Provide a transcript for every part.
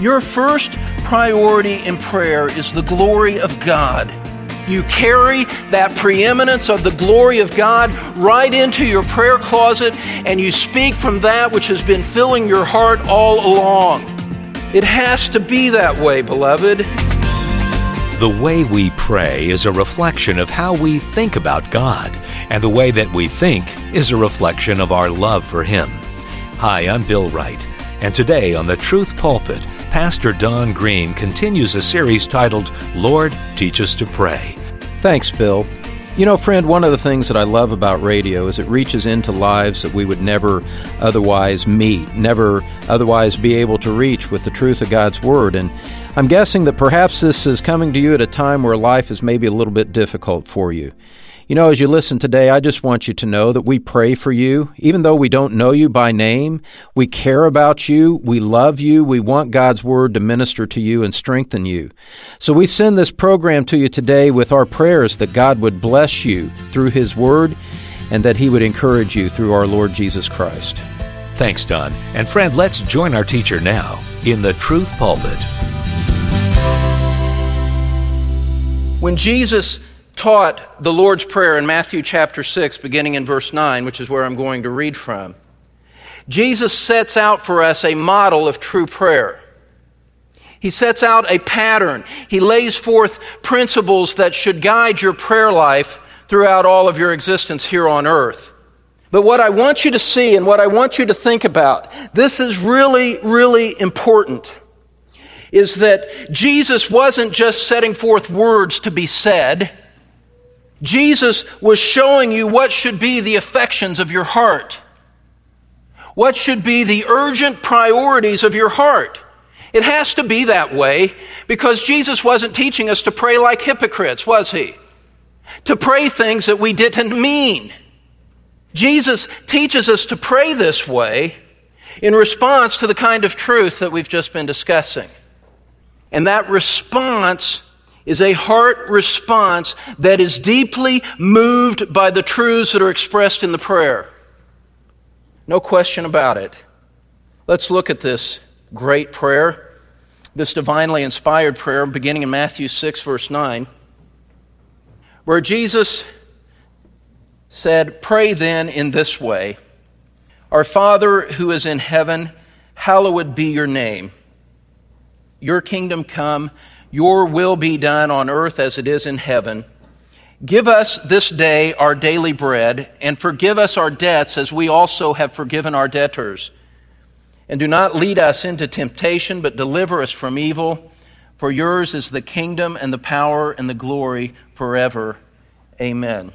Your first priority in prayer is the glory of God. You carry that preeminence of the glory of God right into your prayer closet, and you speak from that which has been filling your heart all along. It has to be that way, beloved. The way we pray is a reflection of how we think about God, and the way that we think is a reflection of our love for Him. Hi, I'm Bill Wright, and today on the Truth Pulpit, Pastor Don Green continues a series titled, Lord, Teach Us to Pray. Thanks, Bill. You know, friend, one of the things that I love about radio is it reaches into lives that we would never otherwise meet, never otherwise be able to reach with the truth of God's Word. And I'm guessing that perhaps this is coming to you at a time where life is maybe a little bit difficult for you. You know, as you listen today, I just want you to know that we pray for you. Even though we don't know you by name, we care about you, we love you, we want God's Word to minister to you and strengthen you. So we send this program to you today with our prayers that God would bless you through His Word and that He would encourage you through our Lord Jesus Christ. Thanks, Don. And friend, let's join our teacher now in the Truth Pulpit. When Jesus taught the Lord's Prayer in Matthew chapter 6, beginning in verse 9, which is where I'm going to read from, Jesus sets out for us a model of true prayer. He sets out a pattern. He lays forth principles that should guide your prayer life throughout all of your existence here on earth. But what I want you to see and what I want you to think about, this is really, really important, is that Jesus wasn't just setting forth words to be said. Jesus was showing you what should be the affections of your heart. What should be the urgent priorities of your heart. It has to be that way because Jesus wasn't teaching us to pray like hypocrites, was He? To pray things that we didn't mean. Jesus teaches us to pray this way in response to the kind of truth that we've just been discussing. And that response is a heart response that is deeply moved by the truths that are expressed in the prayer. No question about it. Let's look at this great prayer, this divinely inspired prayer, beginning in Matthew 6, verse 9, where Jesus said, "Pray then in this way, Our Father who is in heaven, hallowed be your name. Your kingdom come, your will be done on earth as it is in heaven. Give us this day our daily bread, and forgive us our debts as we also have forgiven our debtors. And do not lead us into temptation, but deliver us from evil. For yours is the kingdom and the power and the glory forever. Amen."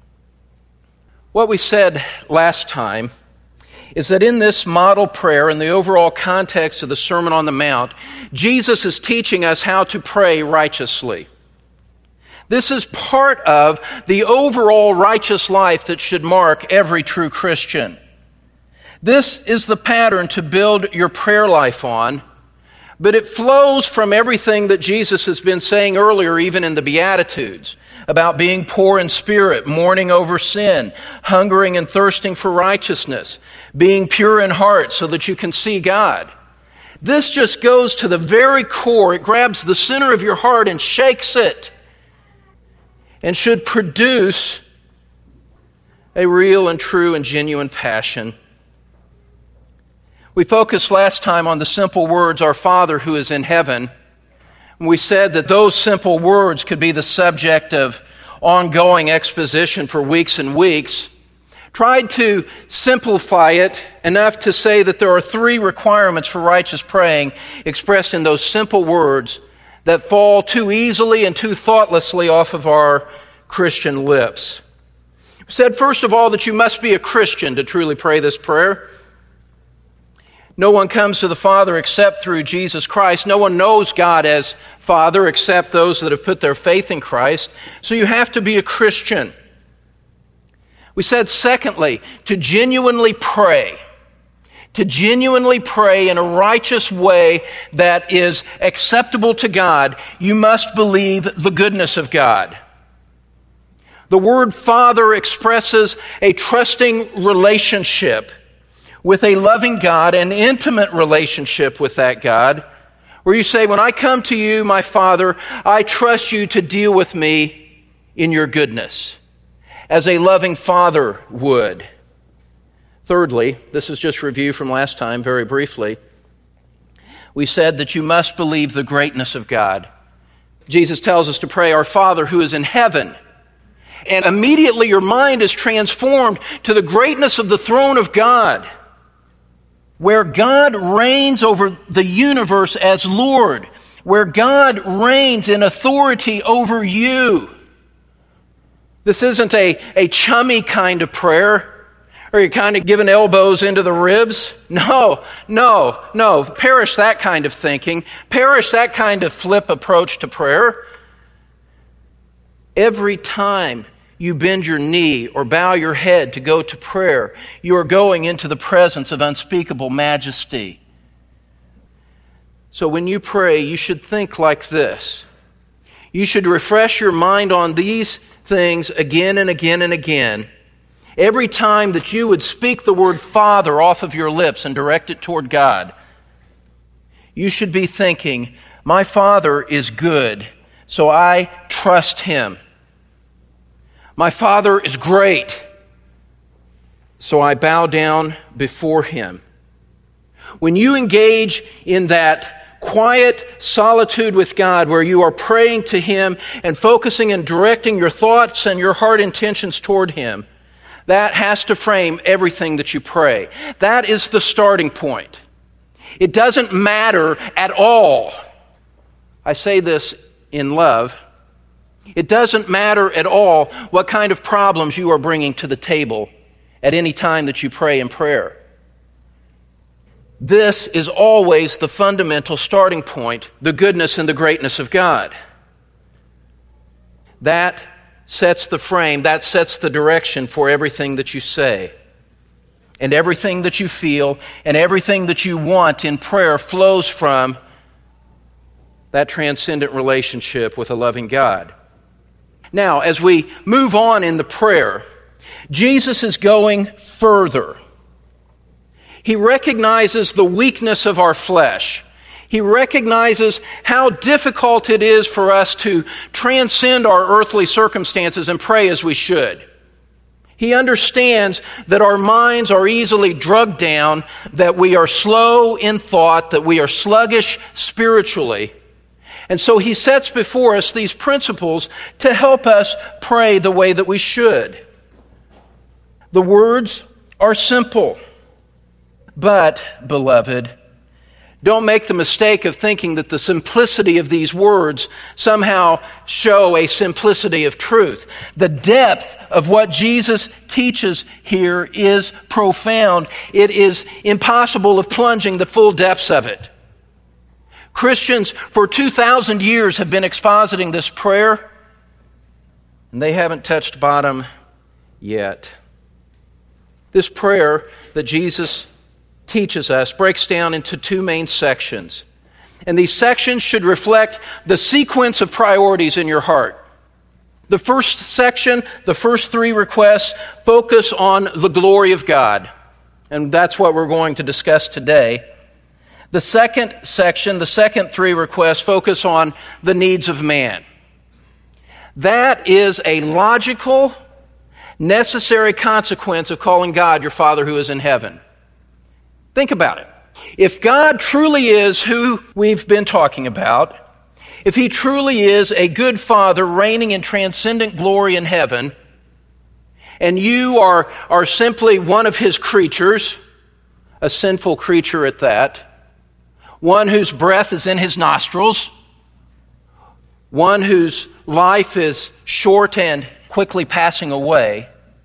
What we said last time is that in this model prayer, in the overall context of the Sermon on the Mount, Jesus is teaching us how to pray righteously. This is part of the overall righteous life that should mark every true Christian. This is the pattern to build your prayer life on, but it flows from everything that Jesus has been saying earlier, even in the Beatitudes, about being poor in spirit, mourning over sin, hungering and thirsting for righteousness, being pure in heart so that you can see God. This just goes to the very core. It grabs the center of your heart and shakes it, and should produce a real and true and genuine passion. We focused last time on the simple words, "Our Father who is in heaven." We said that those simple words could be the subject of ongoing exposition for weeks and weeks. Tried to simplify it enough to say that there are 3 requirements for righteous praying expressed in those simple words that fall too easily and too thoughtlessly off of our Christian lips. We said, first of all, that you must be a Christian to truly pray this prayer. No one comes to the Father except through Jesus Christ. No one knows God as Father except those that have put their faith in Christ. So you have to be a Christian. We said, secondly, to genuinely pray in a righteous way that is acceptable to God, you must believe the goodness of God. The word Father expresses a trusting relationship with a loving God, an intimate relationship with that God, where you say, when I come to you, my Father, I trust you to deal with me in your goodness, as a loving father would. Thirdly, this is just review from last time, very briefly. We said that you must believe the greatness of God. Jesus tells us to pray, our Father who is in heaven. And immediately your mind is transformed to the greatness of the throne of God, where God reigns over the universe as Lord, where God reigns in authority over you. This isn't a chummy kind of prayer, or you're kind of giving elbows into the ribs. No. Perish that kind of thinking. Perish that kind of flip approach to prayer. Every time you bend your knee or bow your head to go to prayer, you are going into the presence of unspeakable majesty. So when you pray, you should think like this. You should refresh your mind on these things again and again and again. Every time that you would speak the word Father off of your lips and direct it toward God, you should be thinking, my Father is good, so I trust Him. My Father is great, so I bow down before Him. When you engage in that quiet solitude with God, where you are praying to Him and focusing and directing your thoughts and your heart intentions toward Him, that has to frame everything that you pray. That is the starting point. It doesn't matter at all. I say this in love. It doesn't matter at all what kind of problems you are bringing to the table at any time that you pray in prayer. This is always the fundamental starting point, the goodness and the greatness of God. That sets the frame, that sets the direction for everything that you say. And everything that you feel and everything that you want in prayer flows from that transcendent relationship with a loving God. Now, as we move on in the prayer, Jesus is going further. He recognizes the weakness of our flesh. He recognizes how difficult it is for us to transcend our earthly circumstances and pray as we should. He understands that our minds are easily drugged down, that we are slow in thought, that we are sluggish spiritually. And so He sets before us these principles to help us pray the way that we should. The words are simple, but, beloved, don't make the mistake of thinking that the simplicity of these words somehow show a simplicity of truth. The depth of what Jesus teaches here is profound. It is impossible of plunging the full depths of it. Christians for 2,000 years have been expositing this prayer, and they haven't touched bottom yet. This prayer that Jesus teaches us breaks down into two main sections. And these sections should reflect the sequence of priorities in your heart. The first section, the first three requests, focus on the glory of God. And that's what we're going to discuss today. The second section, the second three requests, focus on the needs of man. That is a logical, necessary consequence of calling God your Father who is in heaven. Think about it. If God truly is who we've been talking about, if He truly is a good Father reigning in transcendent glory in heaven, and you are simply one of His creatures, a sinful creature at that, one whose breath is in His nostrils, one whose life is short and quickly passing away,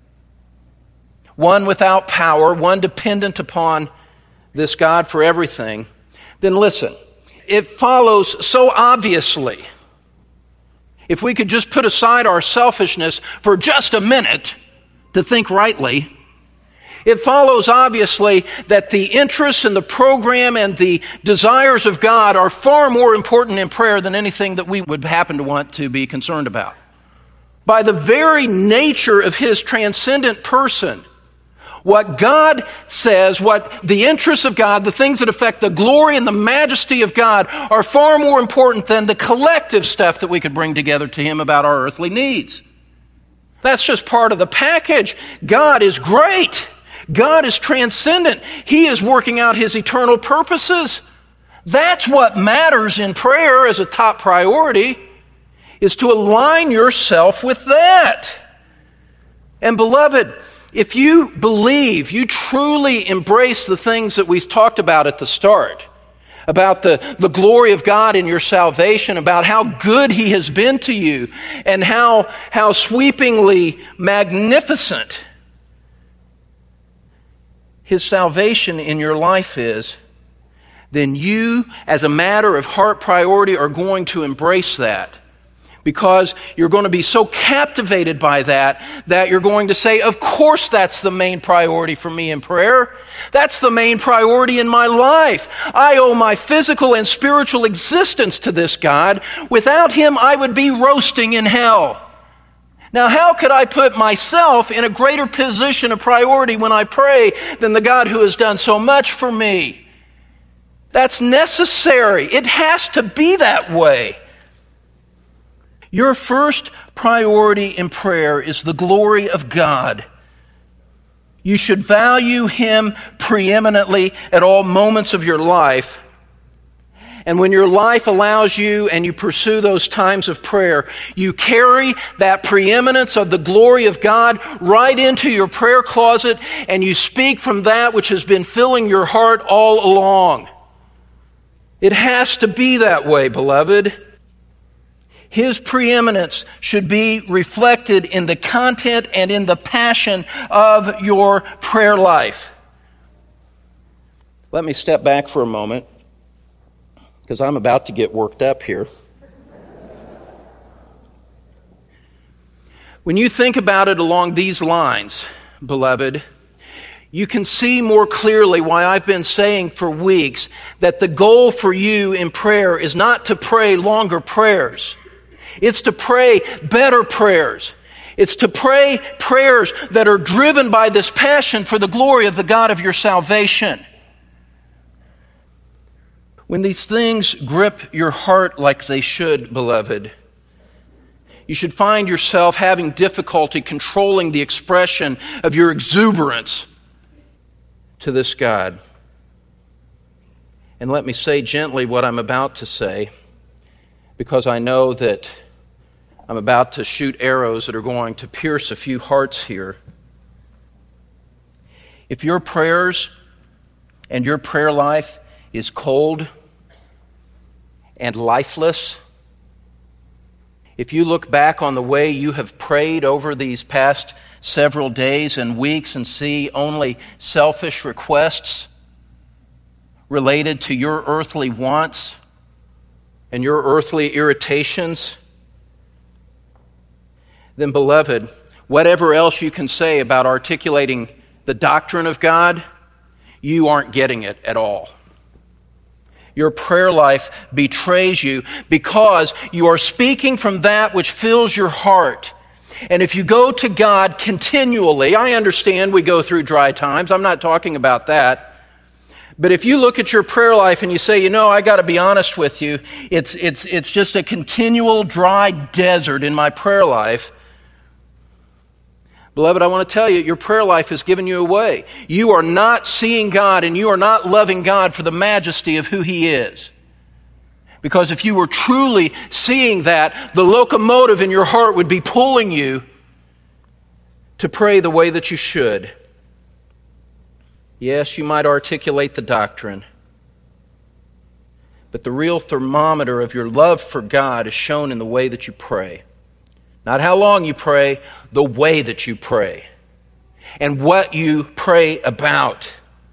one without power, one dependent upon this God for everything, then listen, it follows so obviously. If we could just put aside our selfishness for just a minute to think rightly, it follows obviously that the interests and the program and the desires of God are far more important in prayer than anything that we would happen to want to be concerned about. By the very nature of His transcendent person, What God says, what the interests of God, the things that affect the glory and the majesty of God are far more important than the collective stuff that we could bring together to Him about our earthly needs. That's just part of the package. God is great. God is transcendent. He is working out His eternal purposes. That's what matters in prayer as a top priority, is to align yourself with that. And beloved, if you believe, you truly embrace the things that we talked about at the start, about the glory of God in your salvation, about how good He has been to you, and how sweepingly magnificent His salvation in your life is, then you, as a matter of heart priority, are going to embrace that. Because you're going to be so captivated by that you're going to say, of course that's the main priority for me in prayer. That's the main priority in my life. I owe my physical and spiritual existence to this God. Without Him, I would be roasting in hell. Now, how could I put myself in a greater position of priority when I pray than the God who has done so much for me? That's necessary. It has to be that way. Your first priority in prayer is the glory of God. You should value Him preeminently at all moments of your life. And when your life allows you and you pursue those times of prayer, you carry that preeminence of the glory of God right into your prayer closet, and you speak from that which has been filling your heart all along. It has to be that way, beloved. His preeminence should be reflected in the content and in the passion of your prayer life. Let me step back for a moment, because I'm about to get worked up here. When you think about it along these lines, beloved, you can see more clearly why I've been saying for weeks that the goal for you in prayer is not to pray longer prayers. It's to pray better prayers. It's to pray prayers that are driven by this passion for the glory of the God of your salvation. When these things grip your heart like they should, beloved, you should find yourself having difficulty controlling the expression of your exuberance to this God. And let me say gently what I'm about to say, because I know that I'm about to shoot arrows that are going to pierce a few hearts here. If your prayers and your prayer life is cold and lifeless, if you look back on the way you have prayed over these past several days and weeks and see only selfish requests related to your earthly wants and your earthly irritations, then, beloved, whatever else you can say about articulating the doctrine of God, you aren't getting it at all. Your prayer life betrays you because you are speaking from that which fills your heart. And if you go to God continually, I understand we go through dry times. I'm not talking about that. But if you look at your prayer life and you say, I got to be honest with you, it's just a continual dry desert in my prayer life. Beloved, I want to tell you, your prayer life has given you away. You are not seeing God and you are not loving God for the majesty of who He is. Because if you were truly seeing that, the locomotive in your heart would be pulling you to pray the way that you should. Yes, you might articulate the doctrine, but the real thermometer of your love for God is shown in the way that you pray. Not how long you pray, the way that you pray, and what you pray about.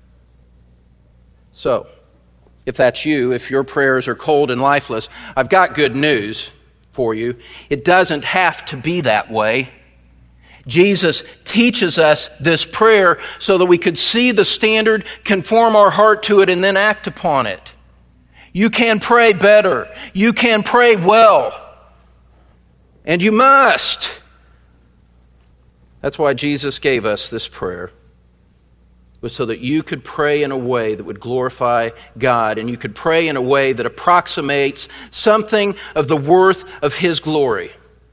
So, if that's you, if your prayers are cold and lifeless, I've got good news for you. It doesn't have to be that way. Jesus teaches us this prayer so that we could see the standard, conform our heart to it, and then act upon it. You can pray better. You can pray well. And you must. That's why Jesus gave us this prayer. was so that you could pray in a way that would glorify God, and you could pray in a way that approximates something of the worth of His glory.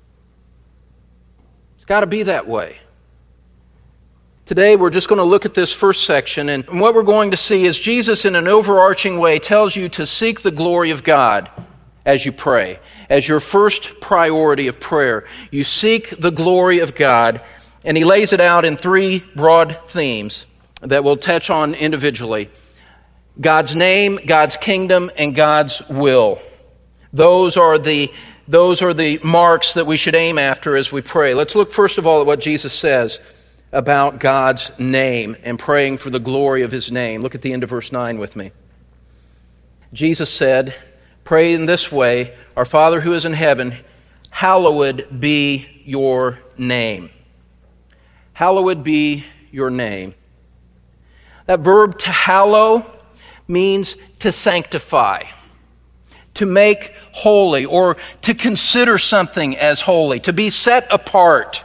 It's got to be that way. Today we're just going to look at this first section, and what we're going to see is Jesus in an overarching way tells you to seek the glory of God as you pray. As your first priority of prayer, you seek the glory of God, and He lays it out in three broad themes that we'll touch on individually. God's name, God's kingdom, and God's will. Those are the marks that we should aim after as we pray. Let's look first of all at what Jesus says about God's name and praying for the glory of His name. Look at the end of verse 9 with me. Jesus said, "Pray in this way, Our Father who is in heaven, hallowed be your name." Hallowed be your name. That verb to hallow means to sanctify, to make holy, or to consider something as holy, to be set apart.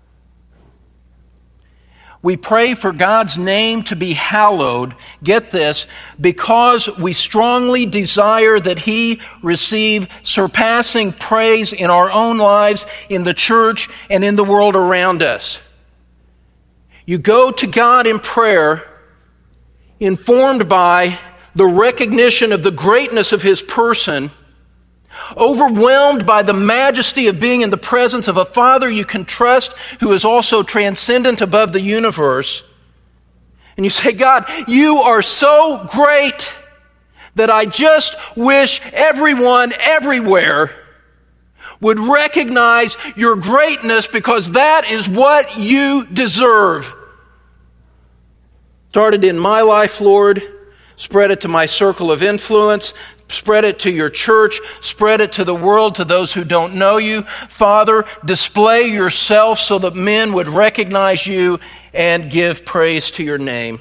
We pray for God's name to be hallowed, get this, because we strongly desire that He receive surpassing praise in our own lives, in the church, and in the world around us. You go to God in prayer informed by the recognition of the greatness of His person, overwhelmed by the majesty of being in the presence of a Father you can trust who is also transcendent above the universe. And you say, "God, you are so great that I just wish everyone everywhere would recognize your greatness because that is what you deserve." Started in my life, Lord, spread it to my circle of influence, spread it to your church, spread it to the world, to those who don't know you. Father, display yourself so that men would recognize you and give praise to your name.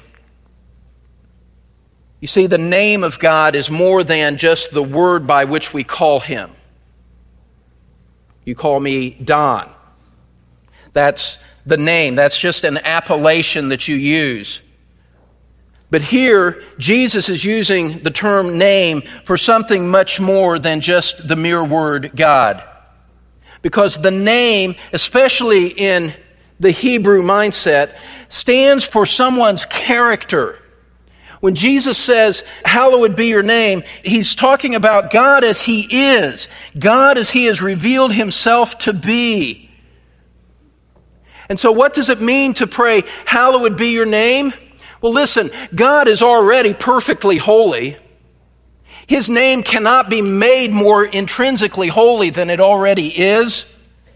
You see, the name of God is more than just the word by which we call Him. You call me Don. That's the name. That's just an appellation that you use. But here, Jesus is using the term name for something much more than just the mere word God. Because the name, especially in the Hebrew mindset, stands for someone's character. When Jesus says, "Hallowed be your name," He's talking about God as He is. God as He has revealed Himself to be. And so what does it mean to pray, "Hallowed be your name"? Well, listen, God is already perfectly holy. His name cannot be made more intrinsically holy than it already is.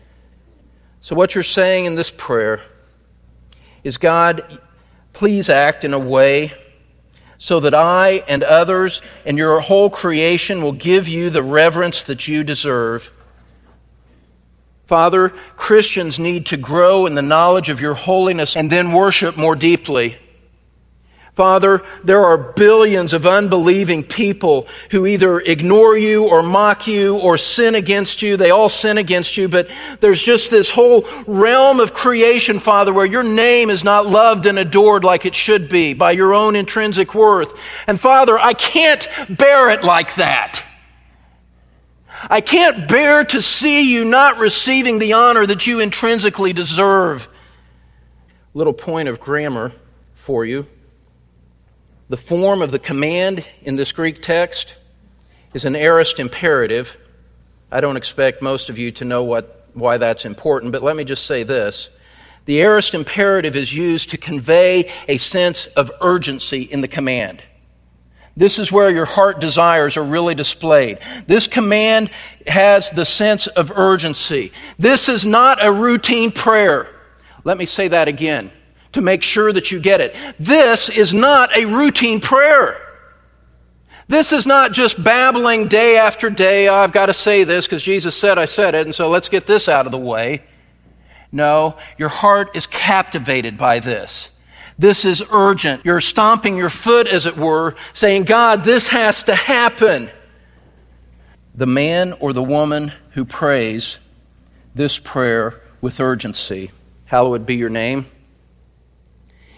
So what you're saying in this prayer is, "God, please act in a way so that I and others and your whole creation will give you the reverence that you deserve. Father, Christians need to grow in the knowledge of your holiness and then worship more deeply. Father, there are billions of unbelieving people who either ignore you or mock you or sin against you. They all sin against you, but there's just this whole realm of creation, Father, where your name is not loved and adored like it should be by your own intrinsic worth. And Father, I can't bear it like that. I can't bear to see you not receiving the honor that you intrinsically deserve." Little point of grammar for you. The form of the command in this Greek text is an aorist imperative. I don't expect most of you to know why that's important, but let me just say this. The aorist imperative is used to convey a sense of urgency in the command. This is where your heart desires are really displayed. This command has the sense of urgency. This is not a routine prayer. Let me say that again, to make sure that you get it. This is not a routine prayer. This is not just babbling day after day. I've got to say this because Jesus said I said it, and so let's get this out of the way. No, your heart is captivated by this. This is urgent. You're stomping your foot, as it were, saying, God, this has to happen. The man or the woman who prays this prayer with urgency, hallowed be your name,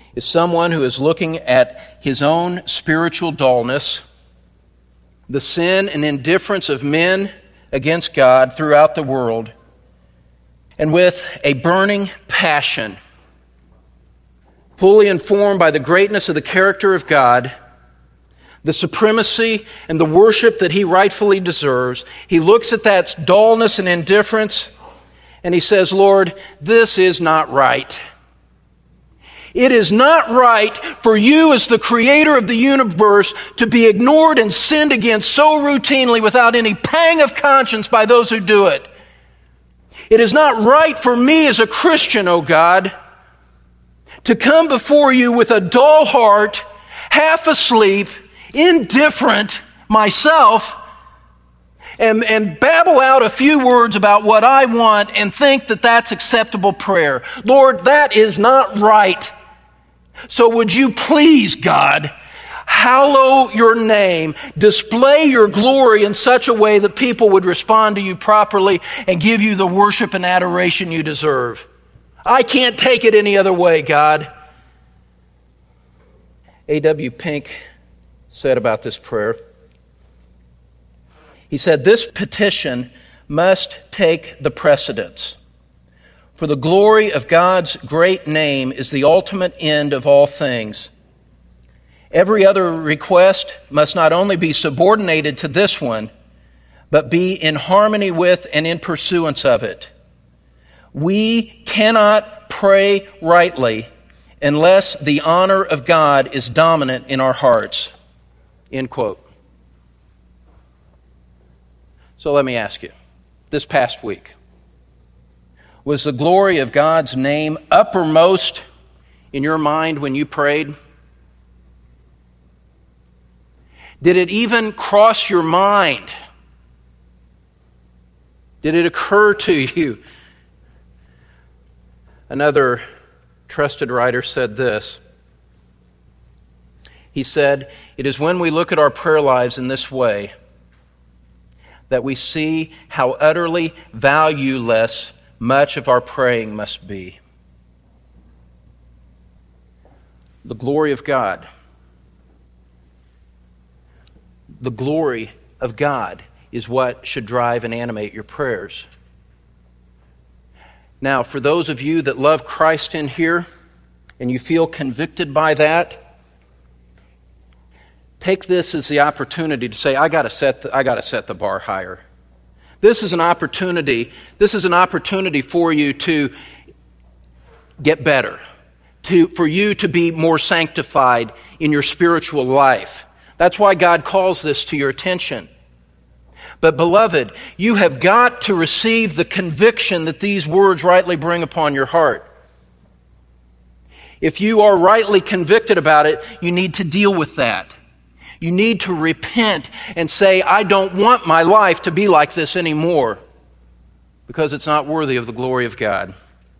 is someone who is looking at his own spiritual dullness, the sin and indifference of men against God throughout the world, and with a burning passion, fully informed by the greatness of the character of God, the supremacy and the worship that he rightfully deserves, he looks at that dullness and indifference and he says, Lord, this is not right. It is not right for you as the creator of the universe to be ignored and sinned against so routinely without any pang of conscience by those who do it. It is not right for me as a Christian, O God, to come before you with a dull heart, half asleep, indifferent myself, and babble out a few words about what I want and think that that's acceptable prayer. Lord, that is not right. So would you please, God, hallow your name, display your glory in such a way that people would respond to you properly and give you the worship and adoration you deserve. I can't take it any other way, God. A.W. Pink said about this prayer, he said, this petition must take the precedence. For the glory of God's great name is the ultimate end of all things. Every other request must not only be subordinated to this one, but be in harmony with and in pursuance of it. We cannot pray rightly unless the honor of God is dominant in our hearts. End quote. So let me ask you, this past week, was the glory of God's name uppermost in your mind when you prayed? Did it even cross your mind? Did it occur to you? Another trusted writer said this. He said, it is when we look at our prayer lives in this way that we see how utterly valueless much of our praying must be. The glory of God. The glory of God is what should drive and animate your prayers. Now, for those of you that love Christ in here and you feel convicted by that, take this as the opportunity to say, I got to set the bar higher. This is an opportunity for you to get better, for you to be more sanctified in your spiritual life. That's why God calls this to your attention. But beloved, you have got to receive the conviction that these words rightly bring upon your heart. If you are rightly convicted about it, you need to deal with that. You need to repent and say, I don't want my life to be like this anymore because it's not worthy of the glory of God.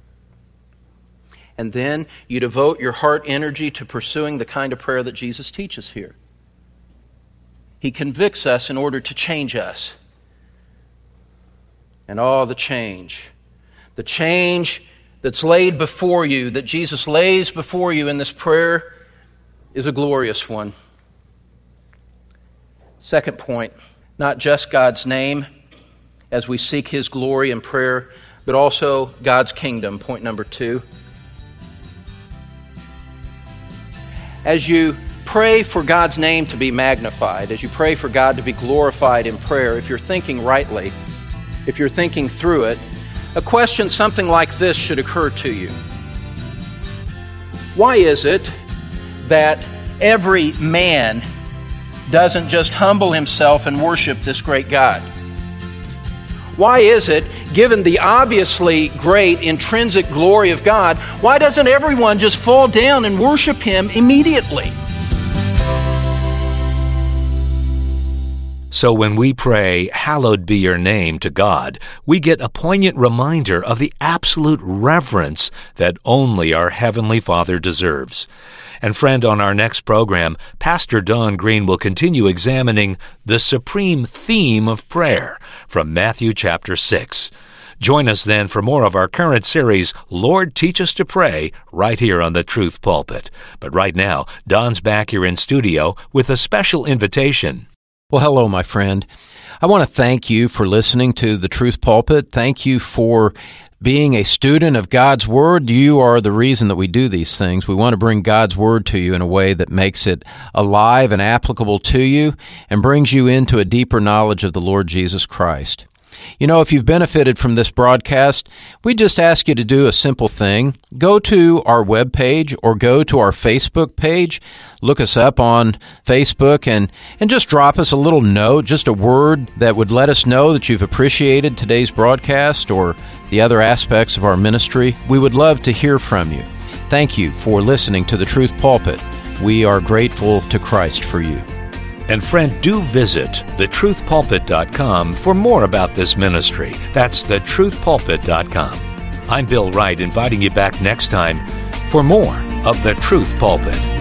And then you devote your heart energy to pursuing the kind of prayer that Jesus teaches here. He convicts us in order to change us. And the change that's laid before you, that Jesus lays before you in this prayer, is a glorious one. Second point, not just God's name as we seek His glory in prayer, but also God's kingdom, point number 2. As you pray for God's name to be magnified, as you pray for God to be glorified in prayer, if you're thinking rightly, if you're thinking through it, a question something like this should occur to you. Why is it that every man doesn't just humble himself and worship this great God? Why is it, given the obviously great intrinsic glory of God, why doesn't everyone just fall down and worship Him immediately? So when we pray, "Hallowed be your name" to God, we get a poignant reminder of the absolute reverence that only our Heavenly Father deserves. And friend, on our next program, Pastor Don Green will continue examining the supreme theme of prayer from Matthew chapter 6. Join us then for more of our current series, Lord, Teach Us to Pray, right here on the Truth Pulpit. But right now, Don's back here in studio with a special invitation. Well, hello, my friend. I want to thank you for listening to the Truth Pulpit. Thank you for being a student of God's Word. You are the reason that we do these things. We want to bring God's Word to you in a way that makes it alive and applicable to you and brings you into a deeper knowledge of the Lord Jesus Christ. You know, if you've benefited from this broadcast, we just ask you to do a simple thing. Go to our webpage or go to our Facebook page. Look us up on Facebook and just drop us a little note, just a word that would let us know that you've appreciated today's broadcast or the other aspects of our ministry. We would love to hear from you. Thank you for listening to the Truth Pulpit. We are grateful to Christ for you. And friend, do visit thetruthpulpit.com for more about this ministry. That's thetruthpulpit.com. I'm Bill Wright, inviting you back next time for more of The Truth Pulpit.